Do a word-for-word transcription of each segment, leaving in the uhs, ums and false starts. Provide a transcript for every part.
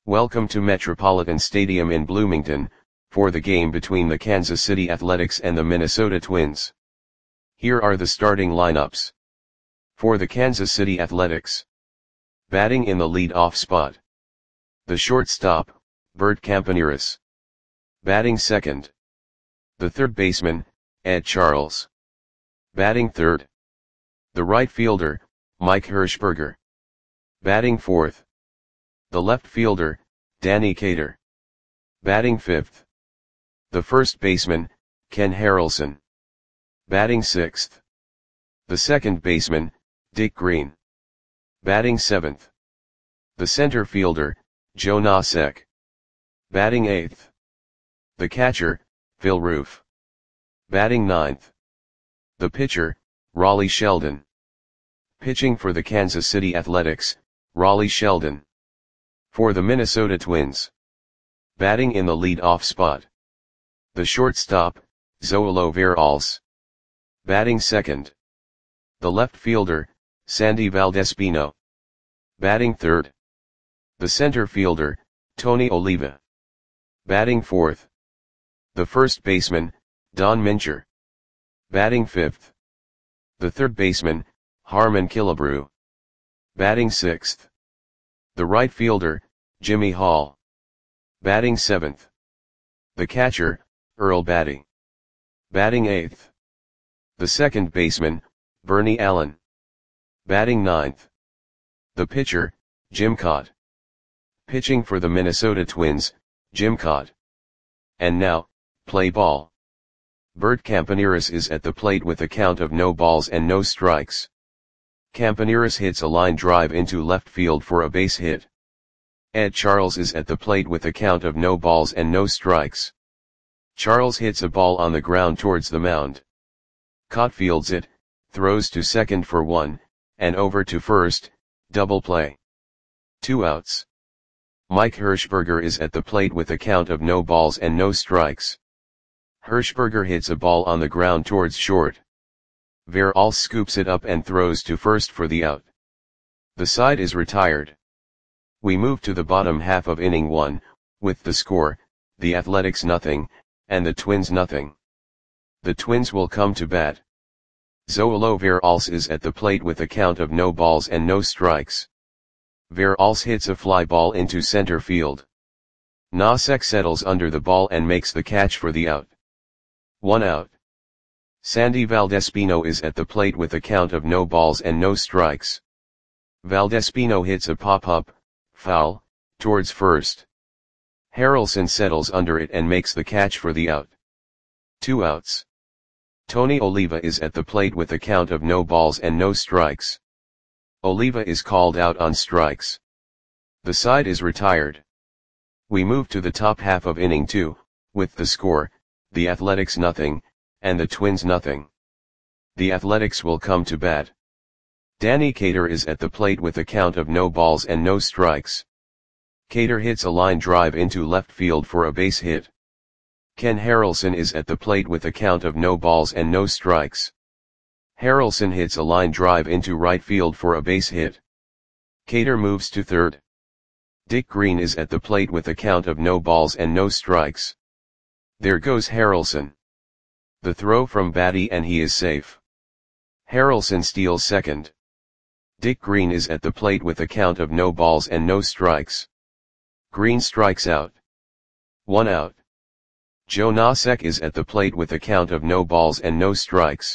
Welcome to Metropolitan Stadium in Bloomington, for the game between the Kansas City Athletics and the Minnesota Twins. Here are the starting lineups. For the Kansas City Athletics. Batting in the lead-off spot. The shortstop, Bert Campaneris. Batting second. The third baseman, Ed Charles. Batting third. The right fielder, Mike Hirschberger. Batting fourth. The left fielder, Danny Cater. Batting fifth. The first baseman, Ken Harrelson. Batting sixth. The second baseman, Dick Green. Batting seventh. The center fielder, Joe Nosek. Batting eighth. The catcher, Phil Roof. Batting ninth. The pitcher, Raleigh Sheldon. Pitching for the Kansas City Athletics, Raleigh Sheldon. For the Minnesota Twins. Batting in the lead-off spot. The shortstop, Zoilo Veralles. Batting second. The left fielder, Sandy Valdespino. Batting third. The center fielder, Tony Oliva. Batting fourth. The first baseman, Don Mincher. Batting fifth. The third baseman, Harmon Killebrew. Batting sixth. The right fielder, Jimmy Hall. Batting seventh. The catcher, Earl Batty. Batting eighth. The second baseman, Bernie Allen. Batting ninth. The pitcher, Jim Kaat. Pitching for the Minnesota Twins, Jim Kaat. And now, play ball. Bert Campaneris is at the plate with a count of no balls and no strikes. Campaneris hits a line drive into left field for a base hit. Ed Charles is at the plate with a count of no balls and no strikes. Charles hits a ball on the ground towards the mound. Kaat fields it, throws to second for one, and over to first, double play. Two outs. Mike Hirschberger is at the plate with a count of no balls and no strikes. Hirschberger hits a ball on the ground towards short. Veralles scoops it up and throws to first for the out. The side is retired. We move to the bottom half of inning one, with the score, the Athletics nothing, and the Twins nothing. The Twins will come to bat. Zoilo Veralles is at the plate with a count of no balls and no strikes. Veralles hits a fly ball into center field. Nosek settles under the ball and makes the catch for the out. One out. Sandy Valdespino is at the plate with a count of no balls and no strikes. Valdespino hits a pop-up, foul, towards first. Harrelson settles under it and makes the catch for the out. Two outs. Tony Oliva is at the plate with a count of no balls and no strikes. Oliva is called out on strikes. The side is retired. We move to the top half of inning two, with the score, the Athletics nothing, and the Twins nothing. The Athletics will come to bat. Danny Cater is at the plate with a count of no balls and no strikes. Cater hits a line drive into left field for a base hit. Ken Harrelson is at the plate with a count of no balls and no strikes. Harrelson hits a line drive into right field for a base hit. Cater moves to third. Dick Green is at the plate with a count of no balls and no strikes. There goes Harrelson. The throw from Batty and he is safe. Harrelson steals second. Dick Green is at the plate with a count of no balls and no strikes. Green strikes out. One out. Joe Nosek is at the plate with a count of no balls and no strikes.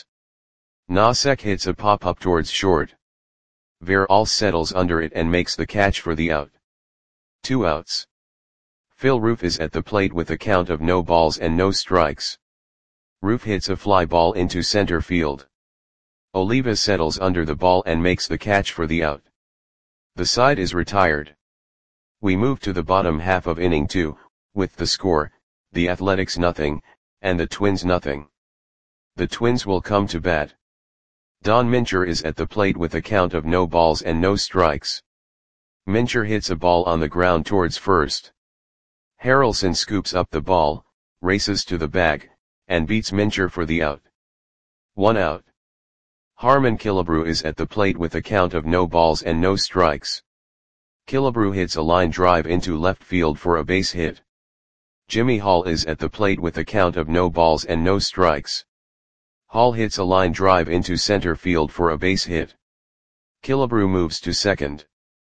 Nosek hits a pop-up towards short. Veralles settles under it and makes the catch for the out. Two outs. Phil Roof is at the plate with a count of no balls and no strikes. Roof hits a fly ball into center field. Oliva settles under the ball and makes the catch for the out. The side is retired. We move to the bottom half of inning two, with the score, the Athletics nothing, and the Twins nothing. The Twins will come to bat. Don Mincher is at the plate with a count of no balls and no strikes. Mincher hits a ball on the ground towards first. Harrelson scoops up the ball, races to the bag, and beats Mincher for the out. One out. Harmon Killebrew is at the plate with a count of no balls and no strikes. Killebrew hits a line drive into left field for a base hit. Jimmy Hall is at the plate with a count of no balls and no strikes. Hall hits a line drive into center field for a base hit. Killebrew moves to second.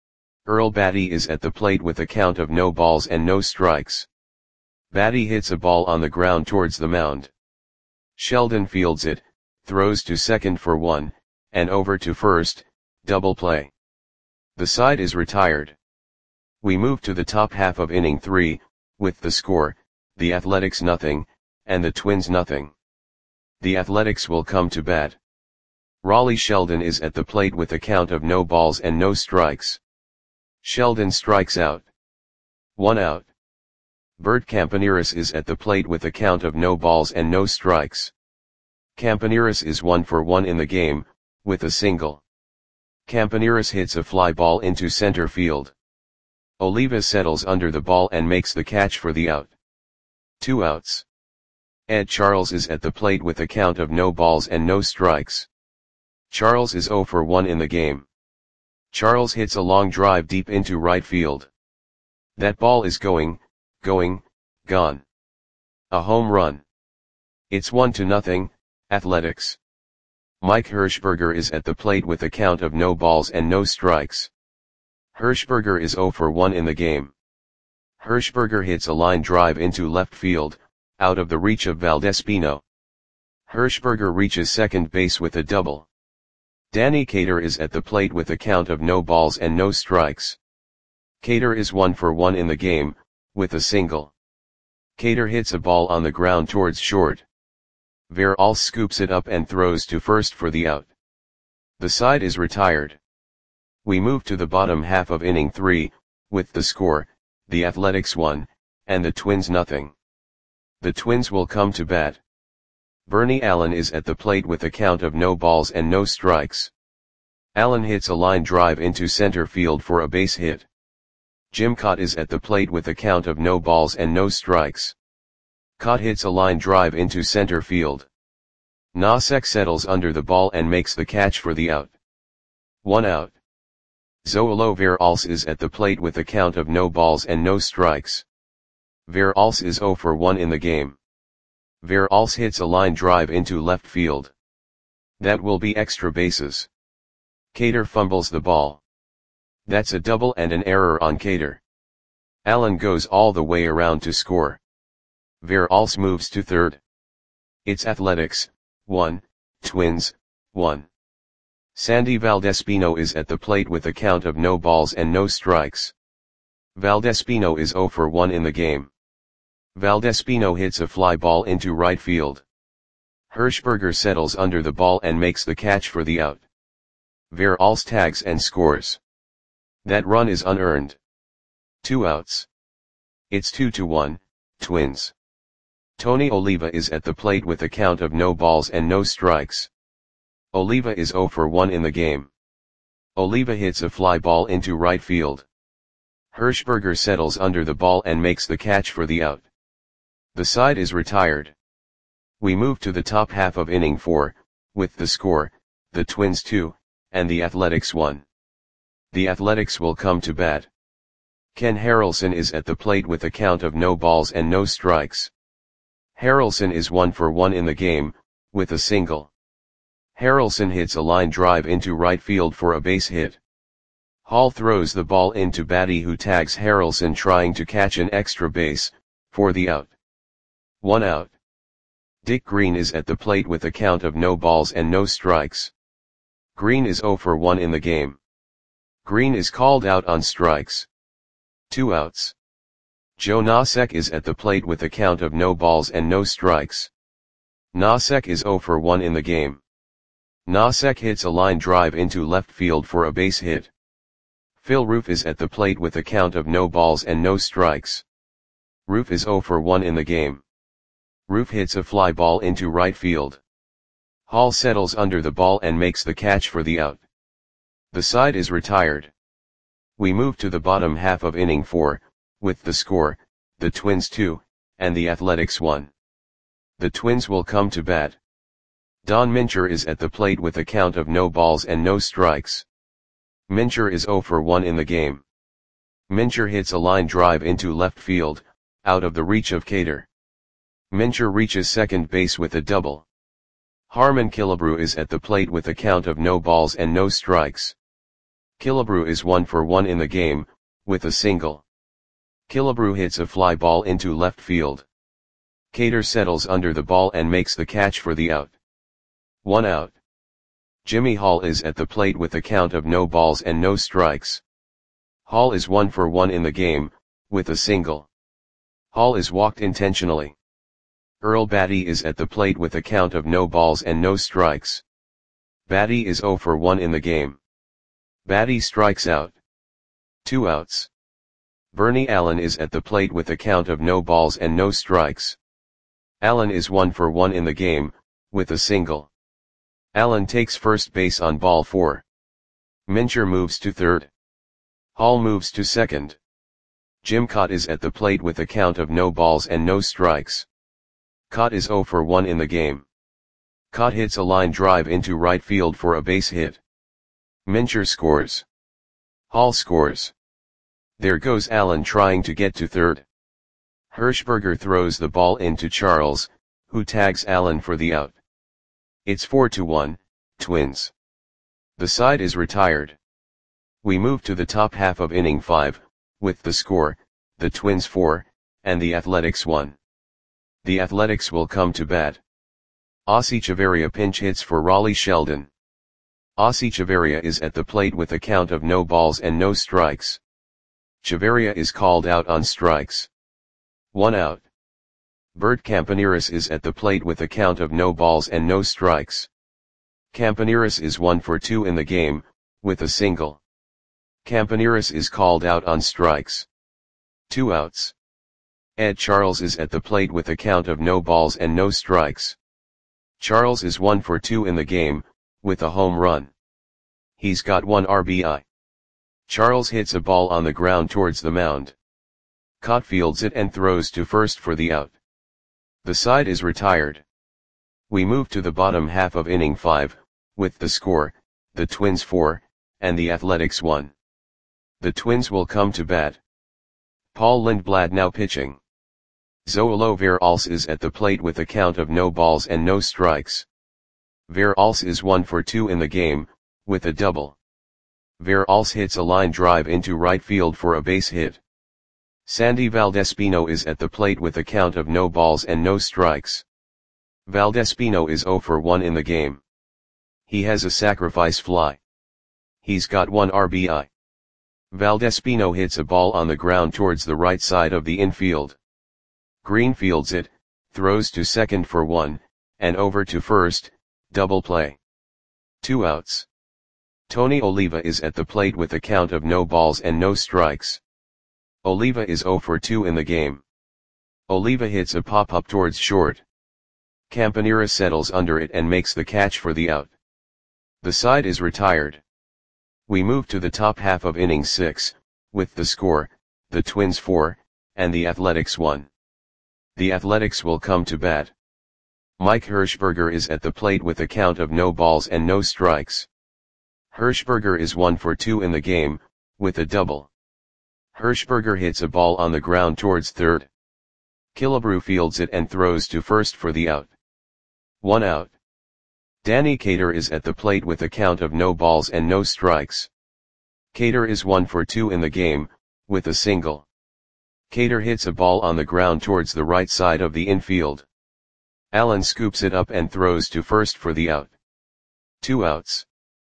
Earl Batty is at the plate with a count of no balls and no strikes. Batty hits a ball on the ground towards the mound. Sheldon fields it, throws to second for one, and over to first, double play. The side is retired. We move to the top half of inning three, with the score, the Athletics nothing, and the Twins nothing. The Athletics will come to bat. Raleigh Sheldon is at the plate with a count of no balls and no strikes. Sheldon strikes out. One out. Bert Campaneris is at the plate with a count of no balls and no strikes. Campaneris is one for one in the game, with a single. Campaneris hits a fly ball into center field. Oliva settles under the ball and makes the catch for the out. Two outs. Ed Charles is at the plate with a count of no balls and no strikes. Charles is zero for one in the game. Charles hits a long drive deep into right field. That ball is going, going, gone. A home run. It's one to nothing, Athletics. Mike Hirschberger is at the plate with a count of no balls and no strikes. Hirschberger is zero for one in the game. Hirschberger hits a line drive into left field, out of the reach of Valdespino. Hirschberger reaches second base with a double. Danny Cater is at the plate with a count of no balls and no strikes. Cater is one for one in the game, with a single. Cater hits a ball on the ground towards short. Veralls scoops it up and throws to first for the out. The side is retired. We move to the bottom half of inning three, with the score, the Athletics one, and the Twins nothing. The Twins will come to bat. Bernie Allen is at the plate with a count of no balls and no strikes. Allen hits a line drive into center field for a base hit. Jim Cott is at the plate with a count of no balls and no strikes. Cott hits a line drive into center field. Nosek settles under the ball and makes the catch for the out. One out. Zoilo Veralls is at the plate with a count of no balls and no strikes. Veralls is zero for one in the game. Veralls hits a line drive into left field. That will be extra bases. Cater fumbles the ball. That's a double and an error on Cater. Allen goes all the way around to score. Veralls moves to third. It's Athletics, one, Twins, one. Sandy Valdespino is at the plate with a count of no balls and no strikes. Valdespino is zero for one in the game. Valdespino hits a fly ball into right field. Hirschberger settles under the ball and makes the catch for the out. Veralls tags and scores. That run is unearned. Two outs. It's two to one, Twins. Tony Oliva is at the plate with a count of no balls and no strikes. Oliva is zero for one in the game. Oliva hits a fly ball into right field. Hirschberger settles under the ball and makes the catch for the out. The side is retired. We move to the top half of inning four, with the score, the Twins two, and the Athletics one. The Athletics will come to bat. Ken Harrelson is at the plate with a count of no balls and no strikes. Harrelson is one for one in the game, with a single. Harrelson hits a line drive into right field for a base hit. Hall throws the ball into Batty, who tags Harrelson trying to catch an extra base, for the out. One out. Dick Green is at the plate with a count of no balls and no strikes. Green is zero for one in the game. Green is called out on strikes. Two outs. Joe Nosek is at the plate with a count of no balls and no strikes. Nosek is zero for one in the game. Nosek hits a line drive into left field for a base hit. Phil Roof is at the plate with a count of no balls and no strikes. Roof is zero for one in the game. Roof hits a fly ball into right field. Hall settles under the ball and makes the catch for the out. The side is retired. We move to the bottom half of inning four, with the score, the Twins two, and the Athletics one. The Twins will come to bat. Don Mincher is at the plate with a count of no balls and no strikes. Mincher is zero for one in the game. Mincher hits a line drive into left field, out of the reach of Cater. Mincher reaches second base with a double. Harmon Killebrew is at the plate with a count of no balls and no strikes. Killebrew is one for one in the game, with a single. Killebrew hits a fly ball into left field. Cater settles under the ball and makes the catch for the out. One out. Jimmy Hall is at the plate with a count of no balls and no strikes. Hall is one for one in the game, with a single. Hall is walked intentionally. Earl Batty is at the plate with a count of no balls and no strikes. Batty is zero for one in the game. Batty strikes out. Two outs. Bernie Allen is at the plate with a count of no balls and no strikes. Allen is one for one in the game, with a single. Allen takes first base on ball four. Mincher moves to third. Hall moves to second. Jim Cott is at the plate with a count of no balls and no strikes. Cott is zero for one in the game. Cott hits a line drive into right field for a base hit. Mincher scores. Hall scores. There goes Allen trying to get to third. Hirschberger throws the ball into Charles, who tags Allen for the out. It's four to one, Twins. The side is retired. We move to the top half of inning five, with the score, the Twins four, and the Athletics one. The Athletics will come to bat. Ossie Chavarria pinch hits for Raleigh Sheldon. Ossie Chavarria is at the plate with a count of no balls and no strikes. Chavarria is called out on strikes. One out. Bert Campaneris is at the plate with a count of no balls and no strikes. Campaneris is one for two in the game, with a single. Campaneris is called out on strikes. Two outs. Ed Charles is at the plate with a count of no balls and no strikes. Charles is one for two in the game, with a home run. He's got one R B I. Charles hits a ball on the ground towards the mound. Cott fields it and throws to first for the out. The side is retired. We move to the bottom half of inning five, with the score, the Twins four, and the Athletics one. The Twins will come to bat. Paul Lindblad now pitching. Zoilo Veralce is at the plate with a count of no balls and no strikes. Veralce is one for two in the game, with a double. Veralce hits a line drive into right field for a base hit. Sandy Valdespino is at the plate with a count of no balls and no strikes. Valdespino is zero for one in the game. He has a sacrifice fly. He's got one R B I. Valdespino hits a ball on the ground towards the right side of the infield. Green fields it, throws to second for one, and over to first, double play. Two outs. Tony Oliva is at the plate with a count of no balls and no strikes. Oliva is zero for two in the game. Oliva hits a pop-up towards short. Campanera settles under it and makes the catch for the out. The side is retired. We move to the top half of inning six, with the score, the Twins four, and the Athletics one. The Athletics will come to bat. Mike Hirschberger is at the plate with a count of no balls and no strikes. Hirschberger is one for two in the game, with a double. Hirschberger hits a ball on the ground towards third. Killebrew fields it and throws to first for the out. One out. Danny Cater is at the plate with a count of no balls and no strikes. Cater is one for two in the game, with a single. Cater hits a ball on the ground towards the right side of the infield. Allen scoops it up and throws to first for the out. Two outs.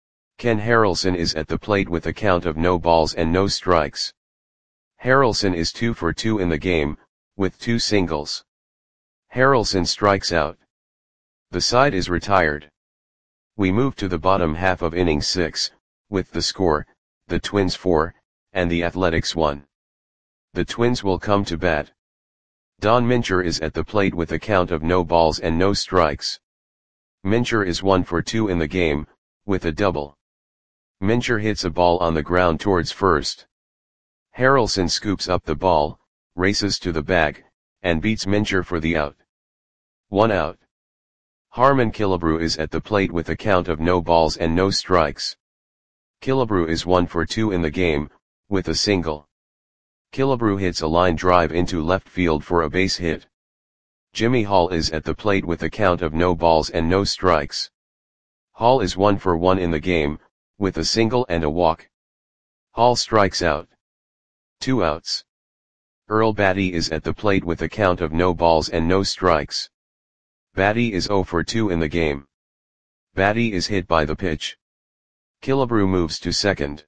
Ken Harrelson is at the plate with a count of no balls and no strikes. Harrelson is two for two in the game, with two singles. Harrelson strikes out. The side is retired. We move to the bottom half of inning six, with the score, the Twins four, and the Athletics one. The Twins will come to bat. Don Mincher is at the plate with a count of no balls and no strikes. Mincher is one for two in the game, with a double. Mincher hits a ball on the ground towards first. Harrelson scoops up the ball, races to the bag, and beats Mincher for the out. One out. Harmon Killebrew is at the plate with a count of no balls and no strikes. Killebrew is one for two in the game, with a single. Killebrew hits a line drive into left field for a base hit. Jimmy Hall is at the plate with a count of no balls and no strikes. Hall is one for one in the game, with a single and a walk. Hall strikes out. Two outs. Earl Batty is at the plate with a count of no balls and no strikes. Batty is zero for two in the game. Batty is hit by the pitch. Killebrew moves to second.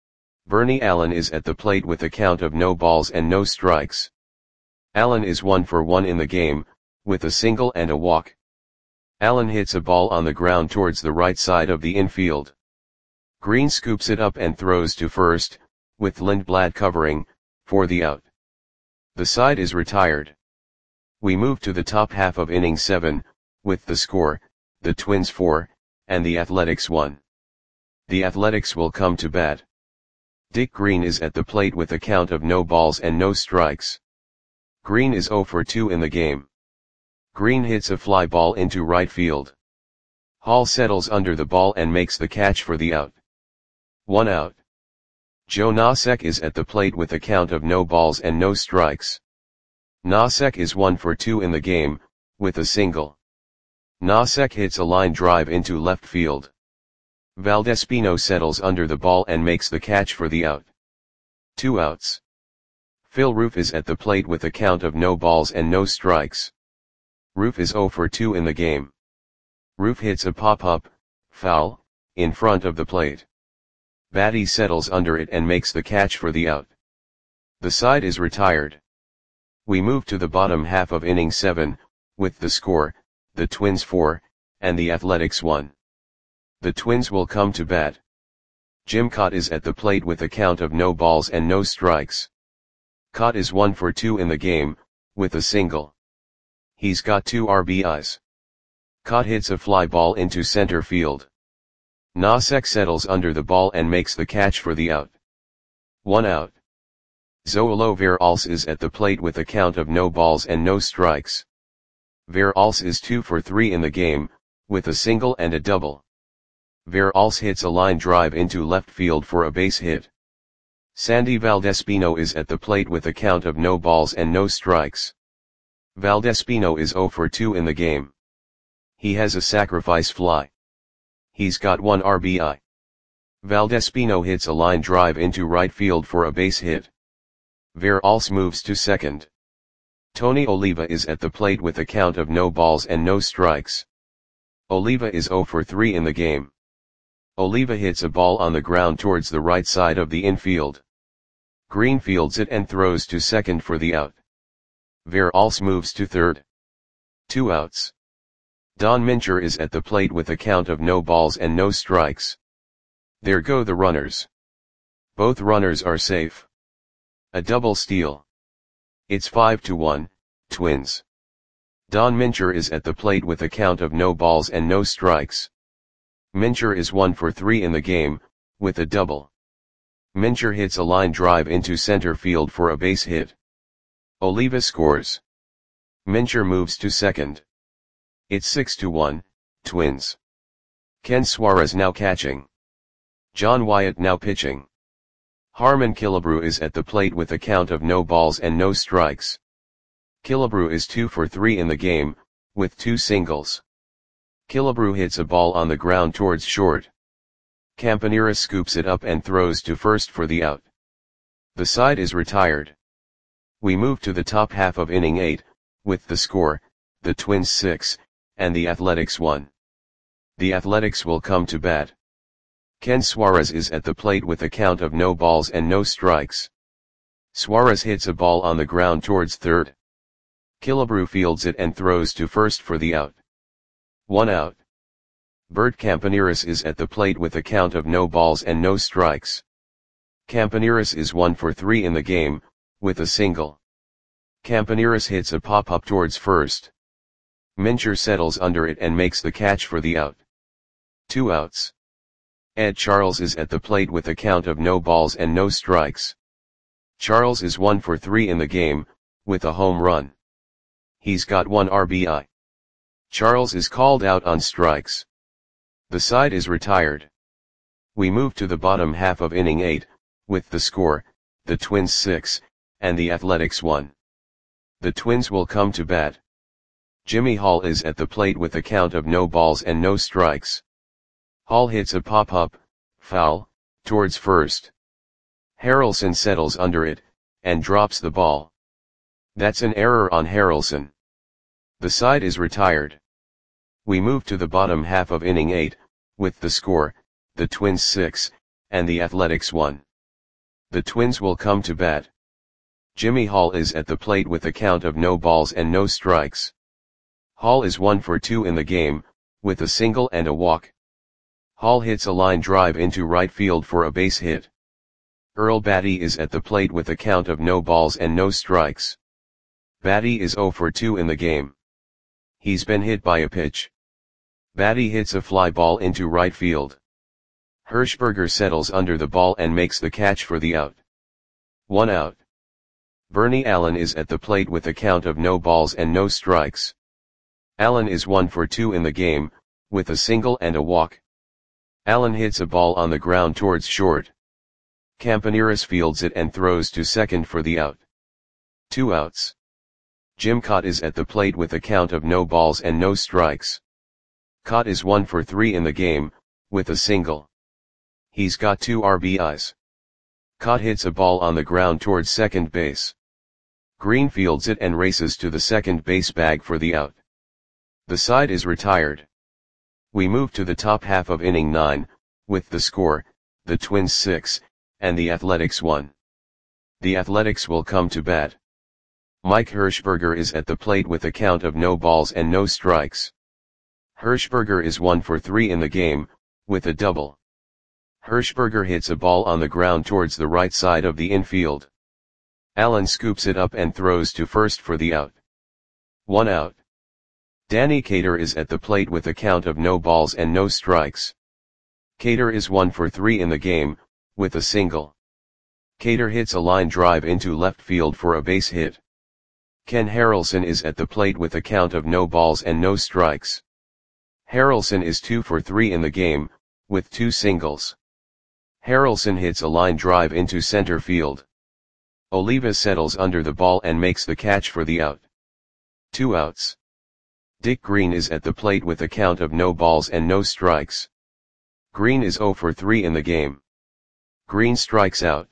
Bernie Allen is at the plate with a count of no balls and no strikes. Allen is one for one in the game, with a single and a walk. Allen hits a ball on the ground towards the right side of the infield. Green scoops it up and throws to first, with Lindblad covering, for the out. The side is retired. We move to the top half of inning seven, with the score, the Twins four, and the Athletics one. The Athletics will come to bat. Dick Green is at the plate with a count of no balls and no strikes. Green is zero for two in the game. Green hits a fly ball into right field. Hall settles under the ball and makes the catch for the out. One out. Joe Nosek is at the plate with a count of no balls and no strikes. Nosek is one for two in the game, with a single. Nosek hits a line drive into left field. Valdespino settles under the ball and makes the catch for the out. Two outs. Phil Roof is at the plate with a count of no balls and no strikes. Roof is zero for two in the game. Roof hits a pop-up, foul, in front of the plate. Batty settles under it and makes the catch for the out. The side is retired. We move to the bottom half of inning seven, with the score, the Twins four, and the Athletics one. The Twins will come to bat. Jim Kaat is at the plate with a count of no balls and no strikes. Kaat is one for two in the game, with a single. He's got two R B Is. Kaat hits a fly ball into center field. Nosek settles under the ball and makes the catch for the out. One out. Zoilo Veralce is at the plate with a count of no balls and no strikes. Veralce is two for three in the game, with a single and a double. Veralce hits a line drive into left field for a base hit. Sandy Valdespino is at the plate with a count of no balls and no strikes. Valdespino is zero for two in the game. He has a sacrifice fly. He's got one R B I. Valdespino hits a line drive into right field for a base hit. Veralce moves to second. Tony Oliva is at the plate with a count of no balls and no strikes. Oliva is zero for three in the game. Oliva hits a ball on the ground towards the right side of the infield. Green fields it and throws to second for the out. Veralce moves to third. Two outs. Don Mincher is at the plate with a count of no balls and no strikes. There go the runners. Both runners are safe. A double steal. It's five to one, Twins. Don Mincher is at the plate with a count of no balls and no strikes. Mincher is one for three in the game, with a double. Mincher hits a line drive into center field for a base hit. Oliva scores. Mincher moves to second. It's six to one, Twins. Ken Suarez now catching. John Wyatt now pitching. Harmon Killebrew is at the plate with a count of no balls and no strikes. Killebrew is two for three in the game, with two singles. Killebrew hits a ball on the ground towards short. Campaneris scoops it up and throws to first for the out. The side is retired. We move to the top half of inning eight, with the score, the Twins six, and the Athletics one. The Athletics will come to bat. Ken Suarez is at the plate with a count of no balls and no strikes. Suarez hits a ball on the ground towards third. Killebrew fields it and throws to first for the out. One out. Bert Campaneris is at the plate with a count of no balls and no strikes. Campaneris is one for three in the game, with a single. Campaneris hits a pop-up towards first. Mincher settles under it and makes the catch for the out. Two outs. Ed Charles is at the plate with a count of no balls and no strikes. Charles is one for three in the game, with a home run. He's got one R B I. Charles is called out on strikes. The side is retired. We move to the bottom half of inning eight, with the score, the Twins six, and the Athletics one. The Twins will come to bat. Jimmy Hall is at the plate with a count of no balls and no strikes. Hall hits a pop-up, foul, towards first. Harrelson settles under it, and drops the ball. That's an error on Harrelson. The side is retired. We move to the bottom half of inning eight, with the score, the Twins six, and the Athletics one. The Twins will come to bat. Jimmy Hall is at the plate with a count of no balls and no strikes. Hall is one for two in the game, with a single and a walk. Hall hits a line drive into right field for a base hit. Earl Batty is at the plate with a count of no balls and no strikes. Batty is zero for two in the game. He's been hit by a pitch. Batty hits a fly ball into right field. Hirschberger settles under the ball and makes the catch for the out. One out. Bernie Allen is at the plate with a count of no balls and no strikes. Allen is one for two in the game, with a single and a walk. Allen hits a ball on the ground towards short. Campaneris fields it and throws to second for the out. Two outs. Jim Kaat is at the plate with a count of no balls and no strikes. Kaat is one for three in the game, with a single. He's got two R B Is. Kaat hits a ball on the ground towards second base. Green fields it and races to the second base bag for the out. The side is retired. We move to the top half of inning nine, with the score, the Twins six, and the Athletics one. The Athletics will come to bat. Mike Hirschberger is at the plate with a count of no balls and no strikes. Hirschberger is one for three in the game, with a double. Hirschberger hits a ball on the ground towards the right side of the infield. Allen scoops it up and throws to first for the out. One out. Danny Cater is at the plate with a count of no balls and no strikes. Cater is one for three in the game, with a single. Cater hits a line drive into left field for a base hit. Ken Harrelson is at the plate with a count of no balls and no strikes. Harrelson is two for three in the game, with two singles. Harrelson hits a line drive into center field. Oliva settles under the ball and makes the catch for the out. Two outs. Dick Green is at the plate with a count of no balls and no strikes. Green is zero for three in the game. Green strikes out.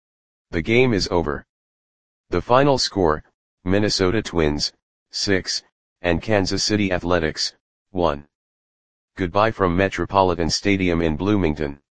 The game is over. The final score, Minnesota Twins, six, and Kansas City Athletics, one. Goodbye from Metropolitan Stadium in Bloomington.